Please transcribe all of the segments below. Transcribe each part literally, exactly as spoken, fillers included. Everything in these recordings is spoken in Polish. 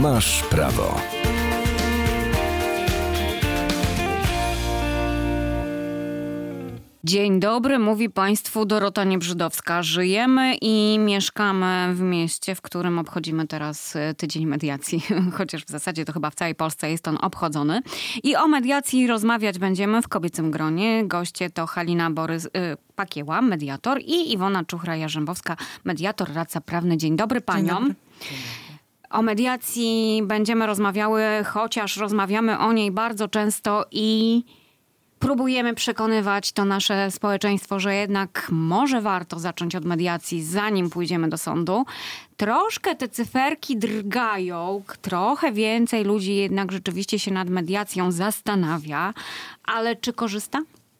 Masz prawo. Dzień dobry, mówi Państwu Dorota Niebrzydowska. Żyjemy i mieszkamy w mieście, w którym obchodzimy teraz Tydzień Mediacji. Chociaż w zasadzie to chyba w całej Polsce jest on obchodzony. I o mediacji rozmawiać będziemy w kobiecym gronie. Goście to Halina Borys, y, Pakieła, mediator, i Iwona Czuchra-Jarzębowska, mediator, radca prawny. Dzień dobry paniom. Dzień dobry. O mediacji będziemy rozmawiały, chociaż rozmawiamy o niej bardzo często i próbujemy przekonywać to nasze społeczeństwo, że jednak może warto zacząć od mediacji, zanim pójdziemy do sądu. Troszkę te cyferki drgają, trochę więcej ludzi jednak rzeczywiście się nad mediacją zastanawia, ale czy korzysta?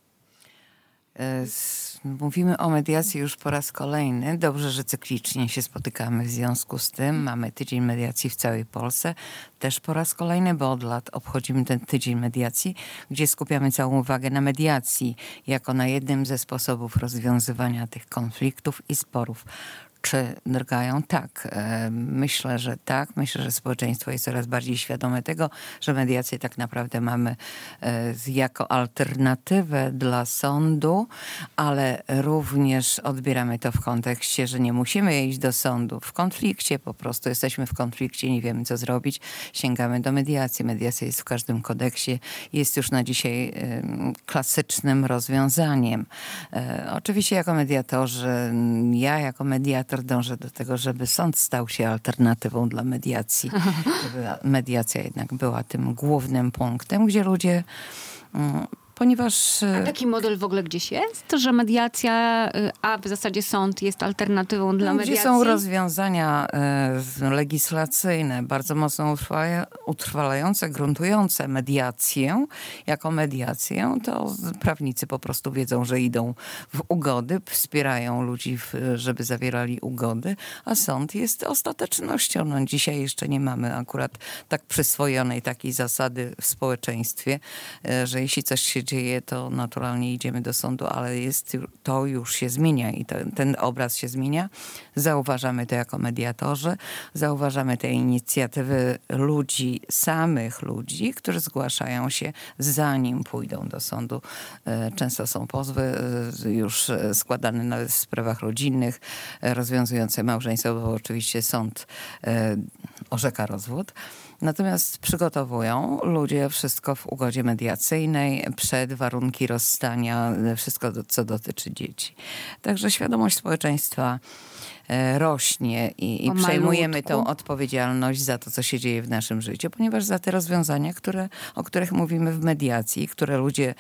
Mówimy o mediacji już po raz kolejny. Dobrze, że cyklicznie się spotykamy w związku z tym. Mamy Tydzień Mediacji w całej Polsce. Też po raz kolejny, bo od lat obchodzimy ten Tydzień Mediacji, gdzie skupiamy całą uwagę na mediacji, jako na jednym ze sposobów rozwiązywania tych konfliktów i sporów. Czy drgają? Tak. Myślę, że tak. Myślę, że społeczeństwo jest coraz bardziej świadome tego, że mediację tak naprawdę mamy jako alternatywę dla sądu, ale również odbieramy to w kontekście, że nie musimy iść do sądu. W konflikcie po prostu jesteśmy w konflikcie, nie wiemy co zrobić, sięgamy do mediacji. Mediacja jest w każdym kodeksie, jest już na dzisiaj klasycznym rozwiązaniem. Oczywiście jako mediatorzy, ja jako mediator dążę do tego, żeby sąd stał się alternatywą dla mediacji. Żeby mediacja jednak była tym głównym punktem, gdzie ludzie... Ponieważ... A taki model w ogóle gdzieś jest? Że mediacja, a w zasadzie sąd jest alternatywą dla mediacji? Gdzie są rozwiązania e, legislacyjne, bardzo mocno utrwalające, gruntujące mediację jako mediację, to prawnicy po prostu wiedzą, że idą w ugody, wspierają ludzi, w, żeby zawierali ugody, a sąd jest ostatecznością. No, dzisiaj jeszcze nie mamy akurat tak przyswojonej takiej zasady w społeczeństwie, e, że jeśli coś się dzieje, to naturalnie idziemy do sądu, ale jest, to już się zmienia i to, ten obraz się zmienia. Zauważamy to jako mediatorzy, zauważamy te inicjatywy ludzi, samych ludzi, którzy zgłaszają się zanim pójdą do sądu. Często są pozwy już składane nawet w sprawach rodzinnych, rozwiązujące małżeństwo, bo oczywiście sąd orzeka rozwód. Natomiast przygotowują ludzie wszystko w ugodzie mediacyjnej, przed warunki rozstania, wszystko co dotyczy dzieci. Także świadomość społeczeństwa rośnie i, i przejmujemy tą odpowiedzialność za to, co się dzieje w naszym życiu, ponieważ za te rozwiązania, które, o których mówimy w mediacji, które ludzie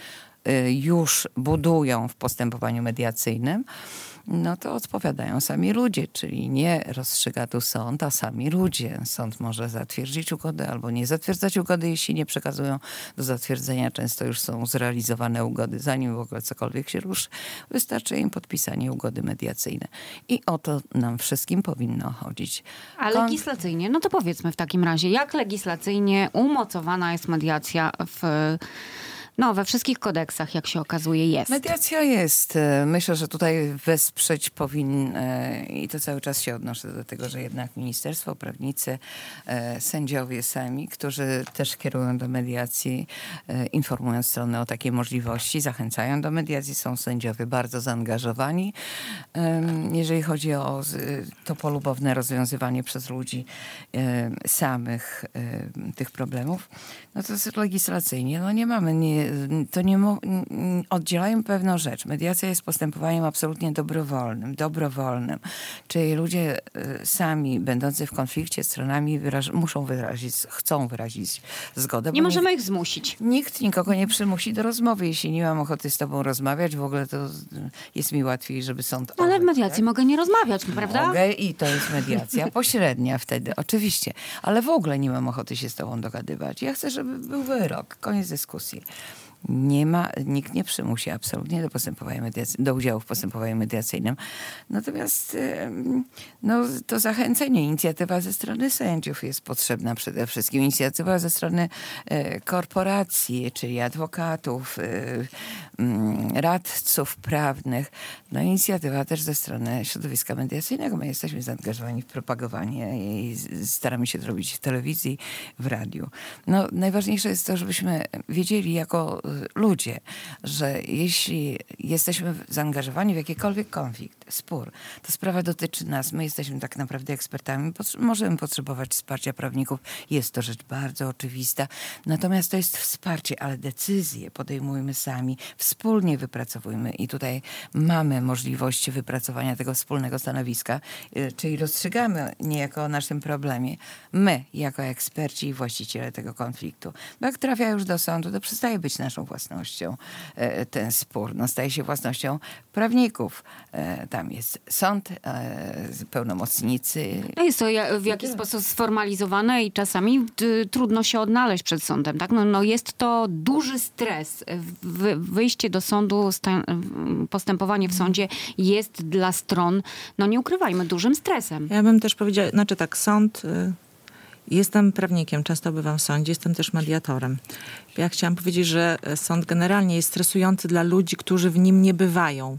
już budują w postępowaniu mediacyjnym, no to odpowiadają sami ludzie, czyli nie rozstrzyga tu sąd, a sami ludzie. Sąd może zatwierdzić ugodę albo nie zatwierdzać ugody, jeśli nie przekazują do zatwierdzenia. Często już są zrealizowane ugody, zanim w ogóle cokolwiek się ruszy. Wystarczy im podpisanie ugody mediacyjnej. I o to nam wszystkim powinno chodzić. A legislacyjnie? No to powiedzmy w takim razie, jak legislacyjnie umocowana jest mediacja w... No, we wszystkich kodeksach, jak się okazuje, jest. Mediacja jest. Myślę, że tutaj wesprzeć powinny, i to cały czas się odnoszę do tego, że jednak ministerstwo, prawnicy, sędziowie sami, którzy też kierują do mediacji, informują stronę o takiej możliwości, zachęcają do mediacji. Są sędziowie bardzo zaangażowani. Jeżeli chodzi o to polubowne rozwiązywanie przez ludzi samych tych problemów, no to jest legislacyjnie. No nie mamy, nie, to nie mo- oddzielają pewną rzecz. Mediacja jest postępowaniem absolutnie dobrowolnym, dobrowolnym. Czyli ludzie sami, będący w konflikcie stronami, wyraż- muszą wyrazić, chcą wyrazić zgodę. Nie możemy ich zmusić. Nikt nikogo nie przymusi do rozmowy. Jeśli nie mam ochoty z tobą rozmawiać, w ogóle to jest mi łatwiej, żeby sąd... Ale orzekł, w mediacji tak? mogę nie rozmawiać, prawda? Mogę i to jest mediacja pośrednia wtedy, oczywiście. Ale w ogóle nie mam ochoty się z tobą dogadywać. Ja chcę, żeby był wyrok. Koniec dyskusji. Nie ma, nikt nie przymusi absolutnie do postępowania mediacy- do udziału w postępowaniu mediacyjnym. Natomiast no, to zachęcenie, inicjatywa ze strony sędziów jest potrzebna przede wszystkim. Inicjatywa ze strony e, korporacji, czyli adwokatów, e, radców prawnych. No inicjatywa też ze strony środowiska mediacyjnego. My jesteśmy zaangażowani w propagowanie i staramy się to robić w telewizji, w radiu. No najważniejsze jest to, żebyśmy wiedzieli jako ludzie, że jeśli jesteśmy zaangażowani w jakikolwiek konflikt, spór, to sprawa dotyczy nas. My jesteśmy tak naprawdę ekspertami. Pot- możemy potrzebować wsparcia prawników. Jest to rzecz bardzo oczywista. Natomiast to jest wsparcie, ale decyzje podejmujemy sami. Wspólnie wypracowujmy i tutaj mamy możliwość wypracowania tego wspólnego stanowiska, y, czyli rozstrzygamy niejako o naszym problemie. My, jako eksperci i właściciele tego konfliktu. Bo jak trafia już do sądu, to przestaje być naszą własnością e, ten spór. No, staje się własnością prawników. E, tam jest sąd, e, pełnomocnicy. A jest to ja- w jakiś sposób sformalizowane i czasami y, trudno się odnaleźć przed sądem, tak? No, no jest to duży stres. Wy, wyjście do sądu, sta- postępowanie w sądzie jest dla stron, no nie ukrywajmy, dużym stresem. Ja bym też powiedziała, znaczy tak, sąd... Y- Jestem prawnikiem, często bywam w sądzie, jestem też mediatorem. Ja chciałam powiedzieć, że sąd generalnie jest stresujący dla ludzi, którzy w nim nie bywają.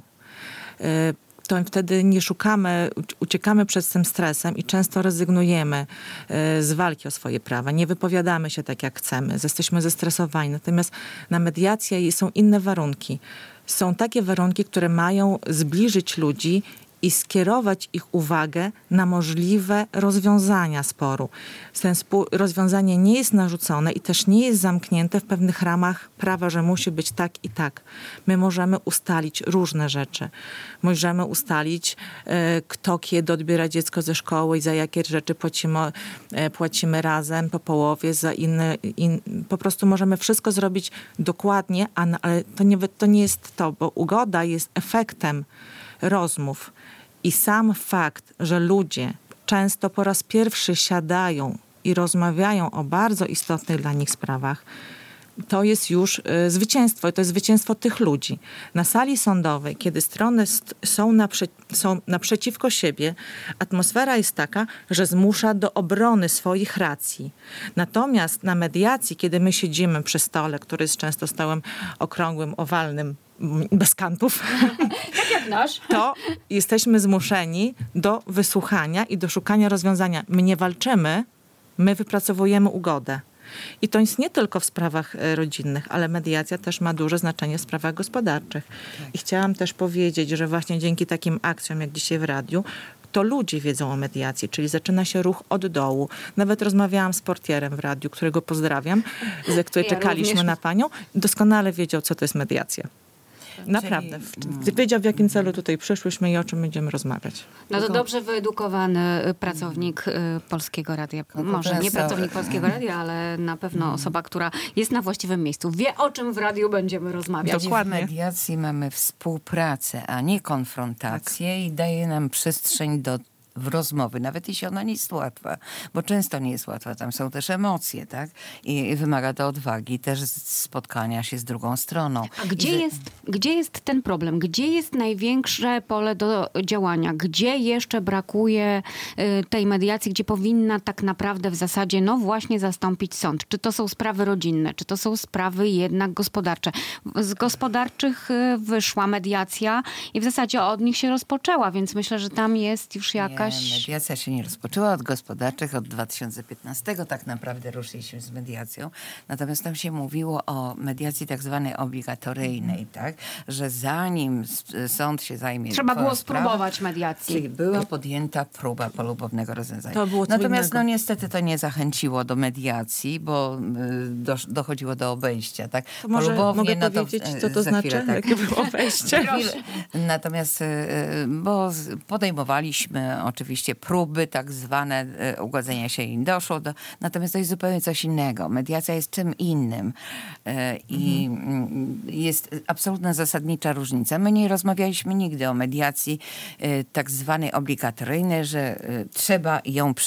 To wtedy nie szukamy, uciekamy przed tym stresem i często rezygnujemy z walki o swoje prawa. Nie wypowiadamy się tak, jak chcemy. Jesteśmy zestresowani. Natomiast na mediację są inne warunki. Są takie warunki, które mają zbliżyć ludzi i skierować ich uwagę na możliwe rozwiązania sporu. Ten spór, rozwiązanie nie jest narzucone i też nie jest zamknięte w pewnych ramach prawa, że musi być tak i tak. My możemy ustalić różne rzeczy. Możemy ustalić, e, kto kiedy odbiera dziecko ze szkoły i za jakie rzeczy płacimy, e, płacimy razem, po połowie, za inne. In, po prostu możemy wszystko zrobić dokładnie, a, ale to nie, to nie jest to, bo ugoda jest efektem rozmów. I sam fakt, że ludzie często po raz pierwszy siadają i rozmawiają o bardzo istotnych dla nich sprawach, to jest już y, zwycięstwo. I to jest zwycięstwo tych ludzi. Na sali sądowej, kiedy strony st- są, naprze- są naprzeciwko siebie, atmosfera jest taka, że zmusza do obrony swoich racji. Natomiast na mediacji, kiedy my siedzimy przy stole, który jest często stołem okrągłym, owalnym, bez kantów, Tak jak nasz. to jesteśmy zmuszeni do wysłuchania i do szukania rozwiązania. My nie walczymy, my wypracowujemy ugodę. I to jest nie tylko w sprawach rodzinnych, ale mediacja też ma duże znaczenie w sprawach gospodarczych. I chciałam też powiedzieć, że właśnie dzięki takim akcjom, jak dzisiaj w radiu, to ludzie wiedzą o mediacji, czyli zaczyna się ruch od dołu. Nawet rozmawiałam z portierem w radiu, którego pozdrawiam, ze której Ja czekaliśmy również. na panią. Doskonale wiedział, co to jest mediacja. Naprawdę. W- Wiedział, w jakim celu tutaj przyszłyśmy i o czym będziemy rozmawiać. No to Tylko- dobrze wyedukowany pracownik y, Polskiego Radia. Może nie profesor. pracownik Polskiego Radia, ale na pewno osoba, która jest na właściwym miejscu. Wie, o czym w radiu będziemy rozmawiać. Dokładnie. W mediacji mamy współpracę, a nie konfrontację i daje nam przestrzeń do w rozmowy, nawet jeśli ona nie jest łatwa, bo często nie jest łatwa, tam są też emocje, tak? I wymaga to odwagi, też spotkania się z drugą stroną. A gdzie I że- jest, gdzie jest ten problem? Gdzie jest największe pole do działania? Gdzie jeszcze brakuje y, tej mediacji, gdzie powinna tak naprawdę w zasadzie, no właśnie, zastąpić sąd? Czy to są sprawy rodzinne? Czy to są sprawy jednak gospodarcze? Z gospodarczych y, wyszła mediacja i w zasadzie od nich się rozpoczęła, więc myślę, że tam jest już jakaś... Nie, mediacja się nie rozpoczęła od gospodarczych, od dwa tysiące piętnastego tak naprawdę ruszyliśmy z mediacją. Natomiast tam się mówiło o mediacji tak zwanej obligatoryjnej, tak? Że zanim s- sąd się zajmie Trzeba twoją było sprawą, spróbować mediacji. czyli była podjęta próba polubownego rozwiązania. To było co Natomiast innego. no niestety to nie zachęciło do mediacji, bo y, dosz, dochodziło do obejścia, tak? To może Polubownie, mogę no to, powiedzieć, y, co to za znaczy? chwilę, tak. Jakie było wejście? Chwilę. Natomiast, y, y, bo z- podejmowaliśmy oczywiście próby tak zwane y, ugodzenia się i doszło do, natomiast to jest zupełnie coś innego. Mediacja jest czym innym y, i mm, jest absolutna zasadnicza różnica. My nie rozmawialiśmy nigdy o mediacji y, tak zwanej obligatoryjnej, że y, trzeba ją przejść.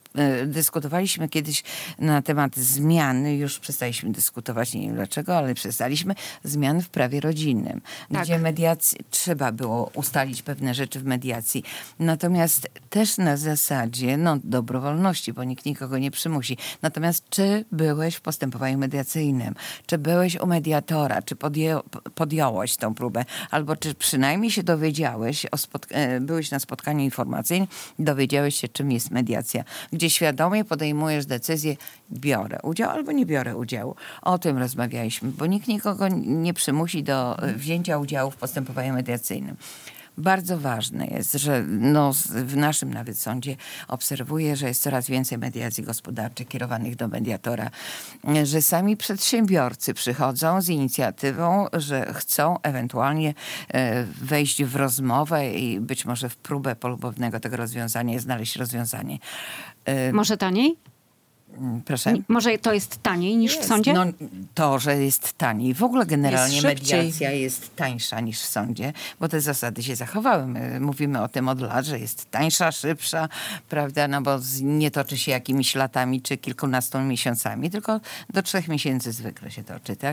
e, dyskutowaliśmy kiedyś na temat zmian, już przestaliśmy dyskutować, nie wiem dlaczego, ale przestaliśmy, zmian w prawie rodzinnym, Tak. gdzie mediacji, trzeba było ustalić pewne rzeczy w mediacji. Natomiast też na zasadzie no, dobrowolności, bo nikt nikogo nie przymusi. Natomiast czy byłeś w postępowaniu mediacyjnym? Czy byłeś u mediatora? Czy podję, podjąłeś tą próbę? Albo czy przynajmniej się dowiedziałeś, o spotk- byłeś na spotkaniu informacyjnym, dowiedziałeś się, czym jest mediacja, gdzie świadomie podejmujesz decyzję, biorę udział albo nie biorę udziału. O tym rozmawialiśmy, bo nikt nikogo nie przymusi do wzięcia udziału w postępowaniu mediacyjnym. Bardzo ważne jest, że no, w naszym nawet sądzie obserwuję, że jest coraz więcej mediacji gospodarczych kierowanych do mediatora, że sami przedsiębiorcy przychodzą z inicjatywą, że chcą ewentualnie e, wejść w rozmowę i być może w próbę polubownego tego rozwiązania, znaleźć rozwiązanie. E, Może taniej? proszę? Może to jest taniej niż Jest. w sądzie? No, to, że jest taniej. W ogóle generalnie Jest szybciej. mediacja jest tańsza niż w sądzie, bo te zasady się zachowały. My mówimy o tym od lat, że jest tańsza, szybsza, prawda, no bo z- nie toczy się jakimiś latami czy kilkunastu miesiącami, tylko do trzech miesięcy zwykle się toczy, tak?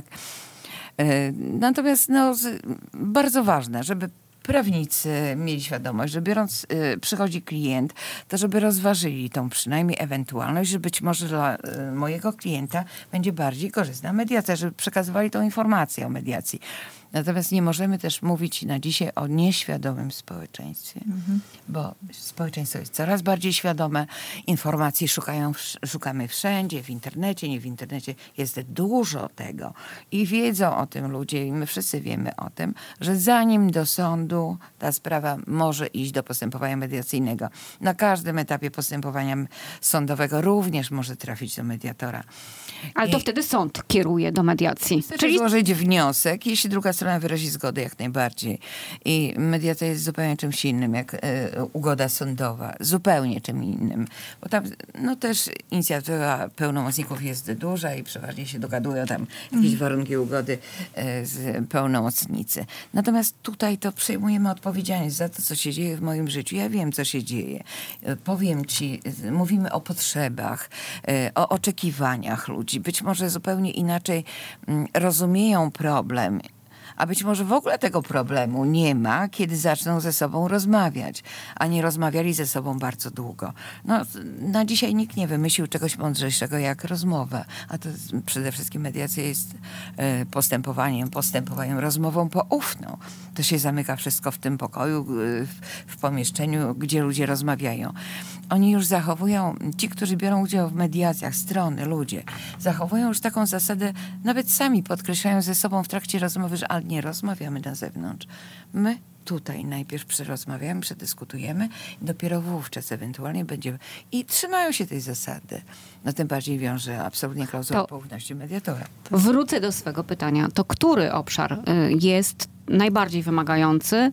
E, Natomiast no, z- bardzo ważne, żeby prawnicy mieli świadomość, że biorąc, y, przychodzi klient, to żeby rozważyli tą przynajmniej ewentualność, że być może dla y, mojego klienta będzie bardziej korzystna mediacja, żeby przekazywali tą informację o mediacji. Natomiast nie możemy też mówić na dzisiaj o nieświadomym społeczeństwie, bo społeczeństwo jest coraz bardziej świadome, informacji szukają, wsz- szukamy wszędzie, w internecie, nie w internecie, jest dużo tego i wiedzą o tym ludzie i my wszyscy wiemy o tym, że zanim do sądu ta sprawa może iść do postępowania mediacyjnego, na każdym etapie postępowania m- sądowego również może trafić do mediatora. Ale to I- wtedy sąd kieruje do mediacji. Czyli Czyli złożyć wniosek, jeśli druga strona wyrazi zgodę, jak najbardziej. I mediacja jest zupełnie czymś innym, jak e, ugoda sądowa. Zupełnie czym innym. Bo tam no też inicjatywa pełnomocników jest duża i przeważnie się dogadują tam jakieś warunki ugody e, z pełnomocnicy. Natomiast tutaj to przejmujemy odpowiedzialność za to, co się dzieje w moim życiu. Ja wiem, co się dzieje. E, Powiem ci, e, mówimy o potrzebach, e, o oczekiwaniach ludzi. Być może zupełnie inaczej mm, rozumieją problem, a być może w ogóle tego problemu nie ma, kiedy zaczną ze sobą rozmawiać, a nie rozmawiali ze sobą bardzo długo. No, na dzisiaj nikt nie wymyślił czegoś mądrzejszego jak rozmowa, a to jest, przede wszystkim mediacja jest e, postępowaniem, postępowaniem, rozmową poufną. To się zamyka wszystko w tym pokoju, e, w, w pomieszczeniu, gdzie ludzie rozmawiają. Oni już zachowują, ci, którzy biorą udział w mediacjach, strony, ludzie, zachowują już taką zasadę, nawet sami podkreślają ze sobą w trakcie rozmowy, że ale nie rozmawiamy na zewnątrz. My tutaj najpierw przerozmawiamy, przedyskutujemy i dopiero wówczas ewentualnie będziemy... I trzymają się tej zasady. No tym bardziej wiąże absolutnie klauzula To- poufności mediatora. wrócę do swego pytania. To który obszar y, jest najbardziej wymagający y,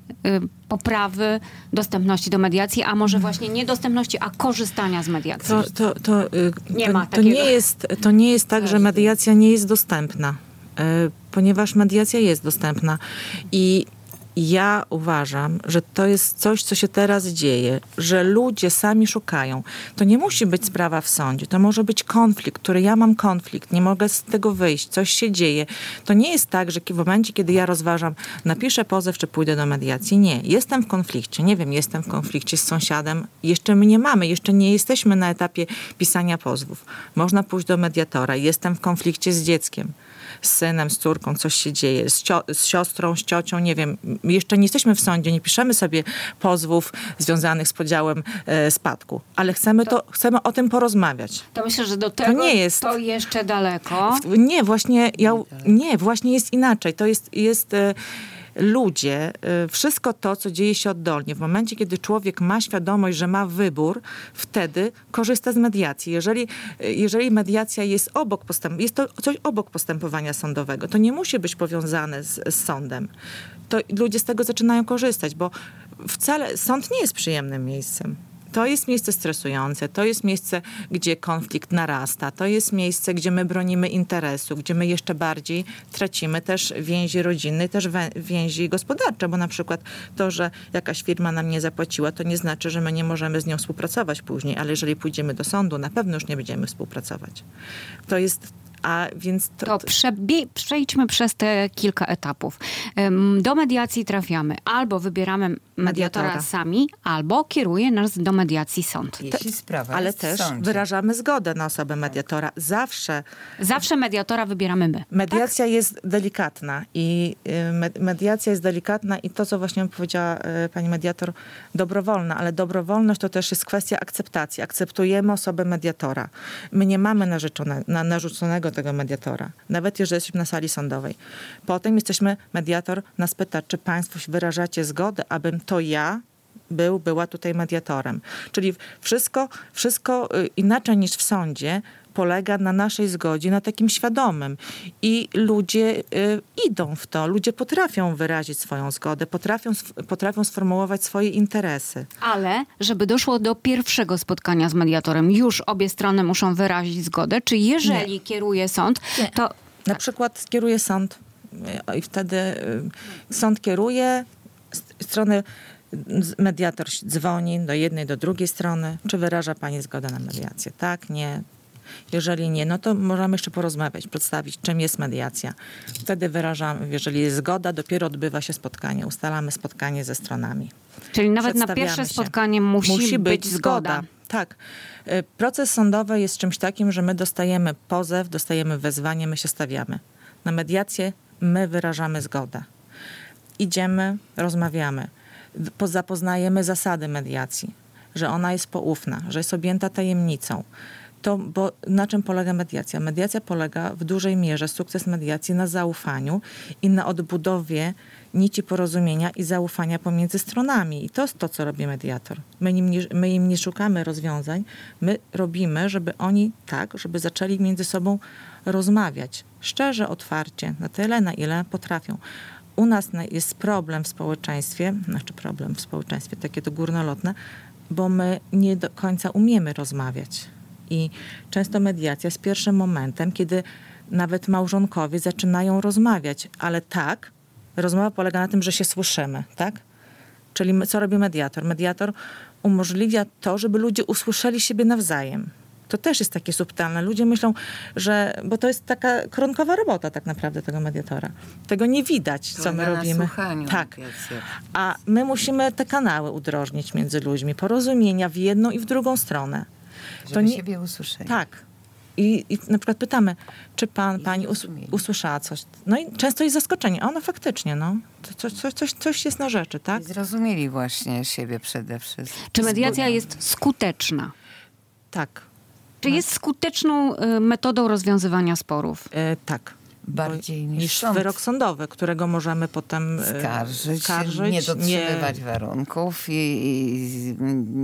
poprawy dostępności do mediacji, a może właśnie nie dostępności, a korzystania z mediacji? To, to, to, y, Nie to, ma to, takiego. nie jest, to nie jest tak, że mediacja nie jest dostępna, y, ponieważ mediacja jest dostępna i ja uważam, że to jest coś, co się teraz dzieje, że ludzie sami szukają. To nie musi być sprawa w sądzie, to może być konflikt, który ja mam konflikt, nie mogę z tego wyjść, coś się dzieje. To nie jest tak, że w momencie, kiedy ja rozważam, napiszę pozew, czy pójdę do mediacji. Nie, jestem w konflikcie, nie wiem, jestem w konflikcie z sąsiadem, jeszcze my nie mamy, jeszcze nie jesteśmy na etapie pisania pozwów. Można pójść do mediatora, jestem w konflikcie z dzieckiem, z synem, z córką, coś się dzieje, z, cio- z siostrą, z ciocią, nie wiem, jeszcze nie jesteśmy w sądzie, nie piszemy sobie pozwów związanych z podziałem e, spadku, ale chcemy, to, chcemy o tym porozmawiać. To myślę, że do tego nie jest- to jeszcze daleko. W- Nie, właśnie, ja, nie, właśnie jest inaczej. To jest, jest e, ludzie, e, wszystko to, co dzieje się oddolnie, w momencie, kiedy człowiek ma świadomość, że ma wybór, wtedy korzysta z mediacji. Jeżeli, e, jeżeli mediacja jest obok postęp, jest to coś obok postępowania sądowego, to nie musi być powiązane z, z sądem. To ludzie z tego zaczynają korzystać, bo wcale sąd nie jest przyjemnym miejscem. To jest miejsce stresujące, to jest miejsce, gdzie konflikt narasta, to jest miejsce, gdzie my bronimy interesu, gdzie my jeszcze bardziej tracimy też więzi rodzinne, też więzi gospodarcze, bo na przykład to, że jakaś firma nam nie zapłaciła, to nie znaczy, że my nie możemy z nią współpracować później, ale jeżeli pójdziemy do sądu, na pewno już nie będziemy współpracować. To jest A więc to, To przebie- przejdźmy przez te kilka etapów. Ym, Do mediacji trafiamy. Albo wybieramy mediatora, Mediatora. sami, albo kieruje nas do mediacji sąd. Jeśli sprawa ale jest w też sądzie. wyrażamy zgodę na osobę mediatora. Zawsze Zawsze mediatora wybieramy my. mediacja jest delikatna i y, med- mediacja jest delikatna i to, co właśnie powiedziała y, pani mediator, dobrowolna, ale dobrowolność to też jest kwestia akceptacji. Akceptujemy osobę mediatora. My nie mamy narzeczone, na, narzuconego tego mediatora, nawet jeżeli jesteśmy na sali sądowej. Potem jesteśmy, mediator nas pyta, czy państwo wyrażacie zgodę, abym to ja był, była tutaj mediatorem. Czyli wszystko, wszystko y, inaczej niż w sądzie polega na naszej zgodzie, na takim świadomym. I ludzie y, idą w to. Ludzie potrafią wyrazić swoją zgodę, potrafią, sf- potrafią sformułować swoje interesy. Ale żeby doszło do pierwszego spotkania z mediatorem, już obie strony muszą wyrazić zgodę. Czy jeżeli kieruje sąd, to Na przykład skieruje sąd y, i wtedy y, sąd kieruje, st- strony z- mediator dzwoni do jednej, do drugiej strony, czy wyraża pani zgodę na mediację? Tak, nie. Jeżeli nie, no to możemy jeszcze porozmawiać, przedstawić, czym jest mediacja. Wtedy wyrażamy, jeżeli jest zgoda, dopiero odbywa się spotkanie. Ustalamy spotkanie ze stronami. czyli nawet na Przedstawiamy pierwsze się. spotkanie musi, być zgoda. Tak. Y, Proces sądowy jest czymś takim, że my dostajemy pozew, dostajemy wezwanie, my się stawiamy. Na mediację my wyrażamy zgodę. Idziemy, rozmawiamy. Po- Zapoznajemy zasady mediacji, że ona jest poufna, że jest objęta tajemnicą. To, bo na czym polega mediacja? Mediacja polega w dużej mierze, sukces mediacji na zaufaniu i na odbudowie nici porozumienia i zaufania pomiędzy stronami. I to jest to, co robi mediator. My im nie, my im nie szukamy rozwiązań, my robimy, żeby oni tak, żeby zaczęli między sobą rozmawiać. Szczerze, otwarcie, na tyle, na ile potrafią. U nas na- jest problem w społeczeństwie, znaczy problem w społeczeństwie, takie to górnolotne, bo my nie do końca umiemy rozmawiać. I często mediacja jest pierwszym momentem, kiedy nawet małżonkowie zaczynają rozmawiać, ale tak, rozmowa polega na tym, że się słyszymy, tak? Czyli my, co robi mediator? Mediator umożliwia to, żeby ludzie usłyszeli siebie nawzajem. To też jest takie subtelne. Ludzie myślą, że... Bo to jest taka koronkowa robota tak naprawdę tego mediatora. Tego nie widać, co my Polega na robimy. słuchaniu, Tak. mediacja. A my musimy te kanały udrożnić między ludźmi. Porozumienia w jedną i w drugą stronę. Żeby nie- siebie usłyszeli. Tak. I, I na przykład pytamy, czy pan, I pani us, zrozumieli. usłyszała coś. No i często jest zaskoczenie. A no faktycznie, no. To, coś, coś, coś, coś jest na rzeczy, tak? I zrozumieli właśnie siebie przede wszystkim. Czy mediacja jest skuteczna? Tak. Czy jest skuteczną y, metodą rozwiązywania sporów? E, tak. Bardziej Bo- niż niż sąd. wyrok sądowy, którego możemy potem e, Skarżyć, skarżyć nie dotrzymywać warunków i, i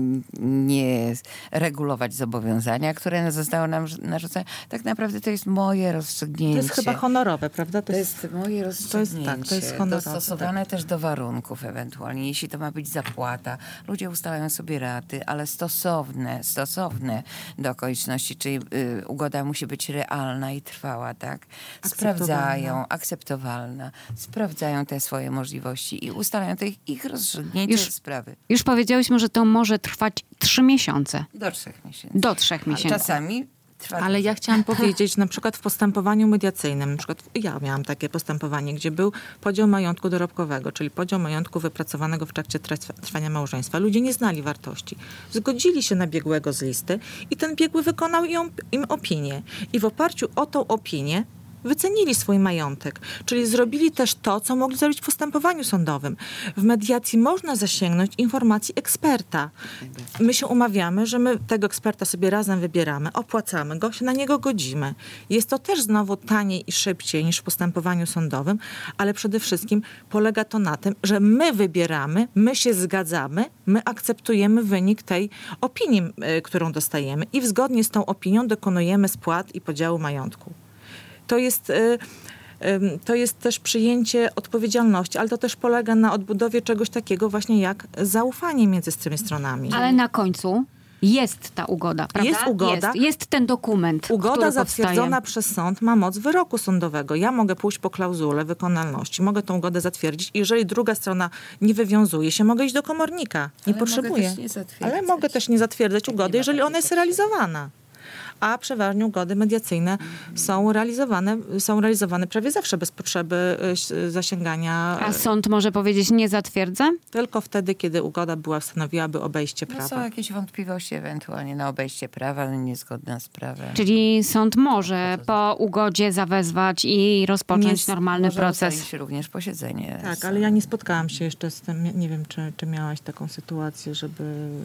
nie regulować zobowiązania, które zostały nam narzucone. Tak naprawdę to jest moje rozstrzygnięcie. To jest chyba honorowe, prawda? To jest moje rozstrzygnięcie. tak, to jest honorowe, Dostosowane też do warunków ewentualnie. Jeśli to ma być zapłata, ludzie ustalają sobie raty, ale stosowne, stosowne do okoliczności, czyli y, ugoda musi być realna i trwała, tak? Sprawdzają, akceptowalna, sprawdzają te swoje możliwości i ustalają te ich, ich rozstrzygnięcie Już- sprawy. Już powiedziałyśmy, że to może trwać trzy miesiące. Do trzech miesięcy. Do trzech A miesięcy. czasami trwa... Ale ja chciałam powiedzieć, na przykład w postępowaniu mediacyjnym, na przykład ja miałam takie postępowanie, gdzie był podział majątku dorobkowego, czyli podział majątku wypracowanego w trakcie trwa- trwania małżeństwa. Ludzie nie znali wartości. Zgodzili się na biegłego z listy i ten biegły wykonał im, im opinię. I w oparciu o tą opinię wycenili swój majątek, czyli zrobili też to, co mogli zrobić w postępowaniu sądowym. W mediacji można zasięgnąć informacji eksperta. My się umawiamy, że my tego eksperta sobie razem wybieramy, opłacamy go, się na niego godzimy. Jest to też znowu taniej i szybciej niż w postępowaniu sądowym, ale przede wszystkim polega to na tym, że my wybieramy, my się zgadzamy, my akceptujemy wynik tej opinii, y, którą dostajemy i zgodnie z tą opinią dokonujemy spłat i podziału majątku. To jest, y, ym, to jest też przyjęcie odpowiedzialności, ale to też polega na odbudowie czegoś takiego właśnie jak zaufanie między tymi stronami. Ale na końcu jest ta ugoda, prawda? Jest ugoda. Jest, jest ten dokument, Ugoda który zatwierdzona powstaje. przez sąd ma moc wyroku sądowego. Ja mogę pójść po klauzulę wykonalności, mogę tą ugodę zatwierdzić i jeżeli druga strona nie wywiązuje się, mogę iść do komornika. Nie Ale potrzebuję. mogę też nie zatwierdzać. Ale mogę też nie zatwierdzać Nie ugody, ma jeżeli takiej ona jest potrzeby. realizowana. A przeważnie ugody mediacyjne są realizowane, są realizowane prawie zawsze bez potrzeby y, zasięgania. A sąd może powiedzieć, nie zatwierdzę? Tylko wtedy, kiedy ugoda była stanowiłaby obejście No prawa. są jakieś wątpliwości ewentualnie na obejście prawa, ale niezgodna z prawem. Czyli sąd może po ugodzie zawezwać i rozpocząć Nie, normalny Może proces. ustalić również posiedzenie. Tak, z- ale ja nie spotkałam się jeszcze z tym. Nie wiem, czy, czy miałaś taką sytuację, żeby...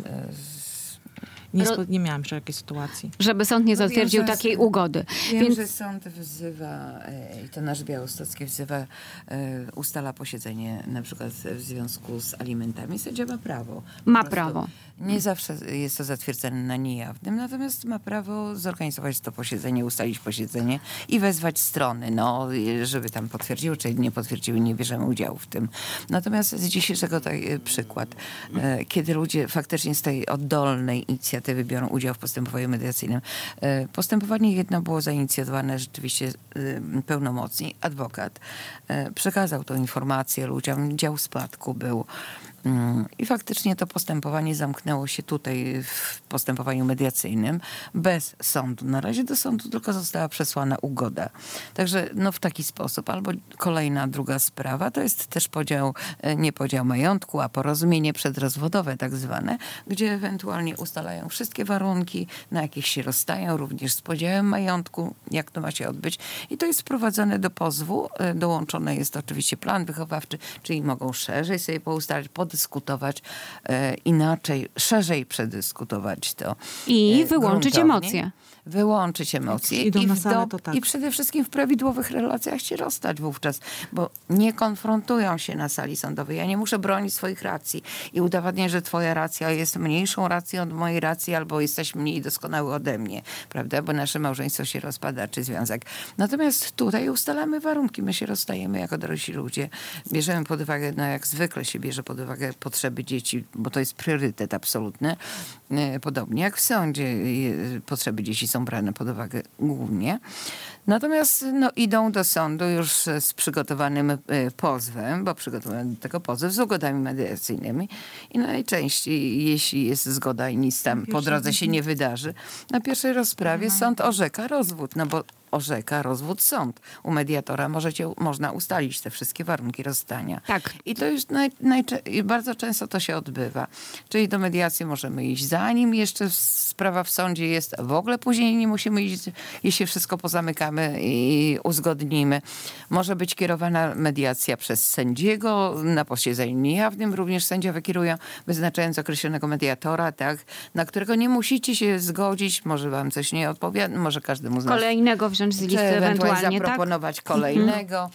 Nie, Ro- spo, nie miałam jeszcze takiej sytuacji. Żeby sąd nie No wiem, zatwierdził że- takiej ugody. Wiem, Więc że sąd wzywa, e, i to nasz białostocki wzywa, e, ustala posiedzenie na przykład w związku z alimentami. Sędzia ma prawo. Po Ma prostu prawo. Nie zawsze jest to zatwierdzone na niejawnym, natomiast ma prawo zorganizować to posiedzenie, ustalić posiedzenie i wezwać strony, no, żeby tam potwierdziły, czy nie potwierdziły, nie bierzemy udziału w tym. Natomiast z dzisiejszego tak, przykład, e, kiedy ludzie faktycznie z tej oddolnej inicjatywy biorą udział w postępowaniu mediacyjnym. E, Postępowanie jedno było zainicjowane rzeczywiście e, pełnomocnik, adwokat. E, Przekazał tą informację ludziom, dział spadku był. Mm, I faktycznie to postępowanie zamknęło się tutaj w postępowaniu mediacyjnym bez sądu. Na razie do sądu tylko została przesłana ugoda. Także no w taki sposób. Albo kolejna, druga sprawa, to jest też podział, e, nie podział majątku, a porozumienie przedrozwodowe tak zwane, gdzie ewentualnie ustalają wszystkie warunki, na jakich się rozstają, również z podziałem majątku, jak to ma się odbyć. I to jest wprowadzone do pozwu. E, Dołączony jest oczywiście plan wychowawczy, czyli mogą szerzej sobie poustalać, podyskutować, e, inaczej, szerzej przedyskutować to. I e, wyłączyć gruntownie. emocje. Wyłączyć emocje idą i, na w salę, do- to tak. i przede wszystkim w prawidłowych relacjach się rozstać wówczas, bo nie konfrontują się na sali sądowej. Ja nie muszę bronić swoich racji i udowadniać, że twoja racja jest mniejszą racją od mojej racji albo jesteś mniej doskonały ode mnie, prawda? Bo nasze małżeństwo się rozpada, czy związek. Natomiast tutaj ustalamy warunki. My się rozstajemy jako dorośli ludzie. Bierzemy pod uwagę, no jak zwykle się bierze pod uwagę potrzeby dzieci, bo to jest priorytet absolutny. E, Podobnie jak w sądzie e, potrzeby dzieci są brane pod uwagę głównie. Natomiast no, idą do sądu już z przygotowanym e, pozwem, bo przygotowano do tego pozew z ugodami mediacyjnymi i najczęściej, jeśli jest zgoda i nic tam po drodze się nie wydarzy, na pierwszej rozprawie sąd orzeka rozwód, no bo orzeka rozwód sąd. U mediatora możecie, można ustalić te wszystkie warunki rozstania. Tak. I to już naj, najczę- i bardzo często to się odbywa. Czyli do mediacji możemy iść zanim jeszcze sprawa w sądzie jest. W ogóle później nie musimy iść, jeśli wszystko pozamykamy i uzgodnimy. Może być kierowana mediacja przez sędziego na posiedzeniu niejawnym. Również sędziowie kierują, wyznaczając określonego mediatora, tak, na którego nie musicie się zgodzić. Może wam coś nie odpowiada, może każdemu z nas Kolejnego wziąć z czy listy ewentualnie ewentualnie, tak? zaproponować kolejnego.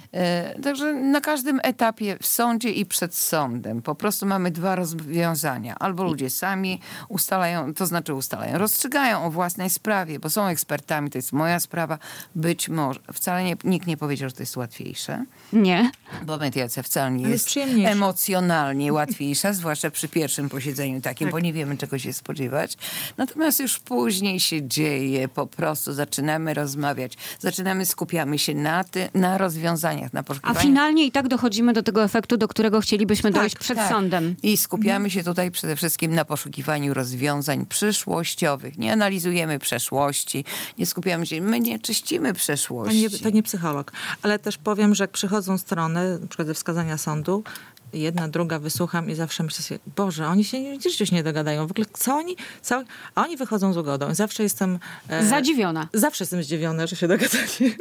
E, Także na każdym etapie w sądzie i przed sądem po prostu mamy dwa rozwiązania. Albo ludzie sami ustalają, to znaczy ustalają, rozstrzygają o własnej sprawie, bo są ekspertami, to jest moja sprawa. Być może, wcale nie, nikt nie powiedział, że to jest łatwiejsze, Nie. bo mediacja wcale nie Ale jest jest przyjemniejsza. emocjonalnie łatwiejsza, zwłaszcza przy pierwszym posiedzeniu takim, Tak. bo nie wiemy, czego się spodziewać. Natomiast już później się dzieje, po prostu zaczynamy rozmawiać, zaczynamy, skupiamy się na, ty, na rozwiązaniach, na A poszukiwaniu. finalnie i tak dochodzimy do tego efektu, do którego chcielibyśmy dojść przed tak. sądem. I skupiamy się tutaj przede wszystkim na poszukiwaniu rozwiązań przyszłościowych. Nie analizujemy przeszłości, nie skupiamy się, my nie czyścimy To przeszłości. nie, to nie psycholog. Ale też powiem, że jak przychodzą strony, na przykład ze wskazania sądu, jedna, druga, wysłucham i zawsze myślę sobie, Boże, oni się nie, gdzieś nie dogadają. W ogóle co oni? Co? A oni wychodzą z ugodą. I zawsze jestem... E, Zadziwiona. Zawsze jestem zdziwiona, że się dogadali.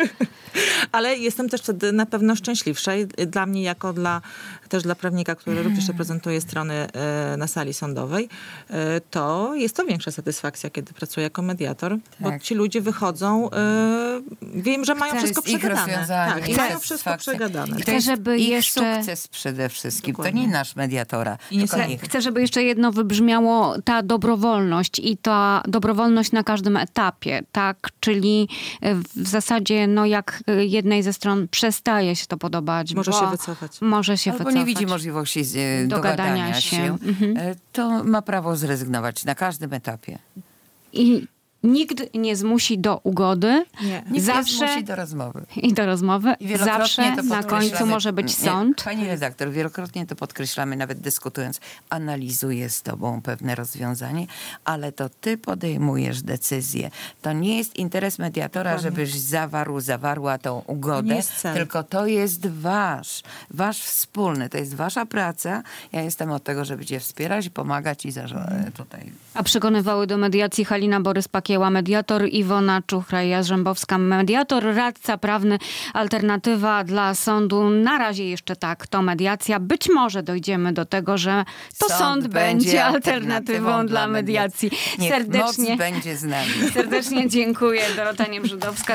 Ale jestem też wtedy na pewno szczęśliwsza i dla mnie, jako dla, też dla prawnika, który również reprezentuje strony e, na sali sądowej, e, to jest to większa satysfakcja, kiedy pracuję jako mediator, bo Tak. ci ludzie wychodzą, e, wiem, że mają To wszystko jest ich przegadane. rozwiązanie, Tak, ich mają wszystko satysfakcja. przegadane. I Chcę, to jest żeby ich jeszcze- sukces przede wszystkim. Dokładnie. To nie nasz mediatora, I nie tylko chcę- ich. Chcę, żeby jeszcze jedno wybrzmiało, ta dobrowolność i ta dobrowolność na każdym etapie, tak? Czyli w zasadzie, no jak y, jednej ze stron przestaje się to podobać, Może bo się wycofać. może się Albo wycofać. nie widzi możliwości z, e, Dogadania dogadania się. się, Mhm. e, to ma prawo zrezygnować na każdym etapie. I nikt nie zmusi do ugody. Nie. Nikt Zawsze nie zmusi do rozmowy. i do rozmowy. I wielokrotnie Zawsze to na podkreślamy. końcu może być Nie, sąd. Pani redaktor, wielokrotnie to podkreślamy, nawet dyskutując. Analizuję z tobą pewne rozwiązanie, ale to ty podejmujesz decyzję. To nie jest interes mediatora, Dokładnie. żebyś zawarł, zawarła tą To nie ugodę, jest cel. tylko to jest wasz, wasz wspólny, to jest wasza praca. Ja jestem od tego, żeby cię wspierać, pomagać i zarządzać tutaj. A przekonywały do mediacji Halina Borys-Pakieła, mediator, Iwona Czuchra-Jarzębowska, mediator, radca prawny, alternatywa dla sądu. Na razie jeszcze tak, to mediacja. Być może dojdziemy do tego, że to sąd, Sąd będzie będzie alternatywą alternatywą dla dla mediacji. Niech Serdecznie, moc będzie z nami. serdecznie dziękuję. Dorota Niebrzydowska.